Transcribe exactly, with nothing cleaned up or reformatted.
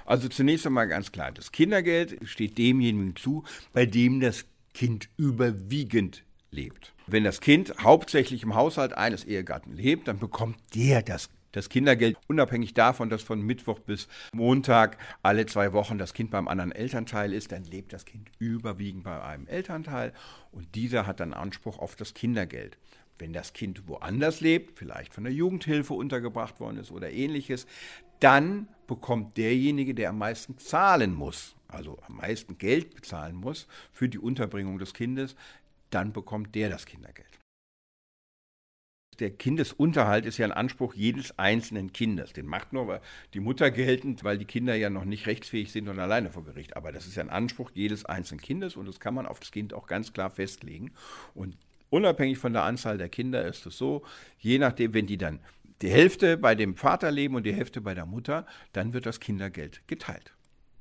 Also zunächst einmal ganz klar, das Kindergeld steht demjenigen zu, bei dem das Kind überwiegend lebt. Wenn das Kind hauptsächlich im Haushalt eines Ehegatten lebt, dann bekommt der das Das Kindergeld, unabhängig davon, dass von Mittwoch bis Montag alle zwei Wochen das Kind beim anderen Elternteil ist, dann lebt das Kind überwiegend bei einem Elternteil und dieser hat dann Anspruch auf das Kindergeld. Wenn das Kind woanders lebt, vielleicht von der Jugendhilfe untergebracht worden ist oder ähnliches, dann bekommt derjenige, der am meisten zahlen muss, also am meisten Geld bezahlen muss für die Unterbringung des Kindes, dann bekommt der das Kindergeld. Der Kindesunterhalt ist ja ein Anspruch jedes einzelnen Kindes. Den macht nur die Mutter geltend, weil die Kinder ja noch nicht rechtsfähig sind und alleine vor Gericht. Aber das ist ja ein Anspruch jedes einzelnen Kindes und das kann man auf das Kind auch ganz klar festlegen. Und unabhängig von der Anzahl der Kinder ist es so, je nachdem, wenn die dann die Hälfte bei dem Vater leben und die Hälfte bei der Mutter, dann wird das Kindergeld geteilt.